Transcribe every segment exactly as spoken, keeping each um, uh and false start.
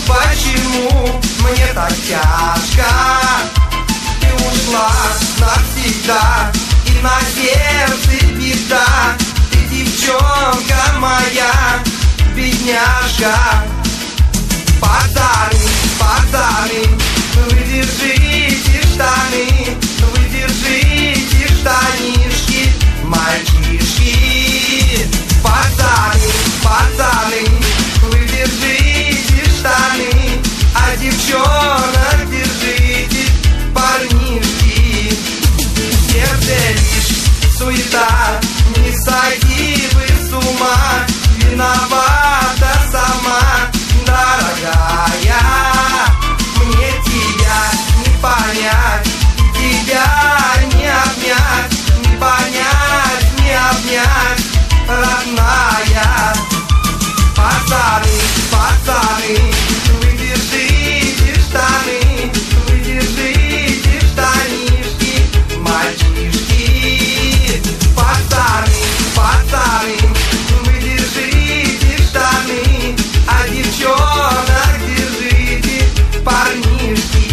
почему мне так тяжко? Ты ушла навсегда, и на сердце беда. Ты девчонка моя, бедняжка. Пацаны, пацаны, вы держите штаны, вы держите штанишки, мальчишки. Пацаны, пацаны, вы держите штаны, а девчонок держите, парнишки. В сердце лишь суета, не сойди вы с ума, виновата сама, дорогая. Мне тебя не понять, тебя не обнять, не понять, не обнять, родная. Пацаны, пацаны, вы держите штаны, вы держите штанишки, мальчишки. Пацаны, пацаны, вы держите штаны, а девчонок держите, парнишки.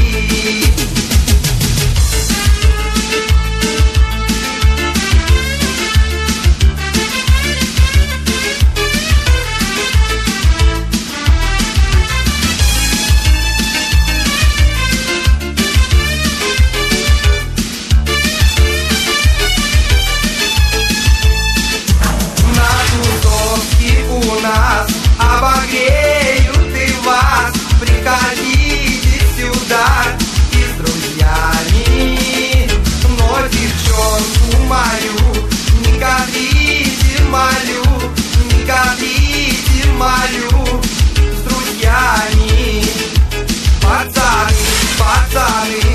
Обогреют и вас, приходите сюда и с друзьями. Но девчонку мою не кадрите, молю, не кадрите, молю, с друзьями. Пацаны, пацаны,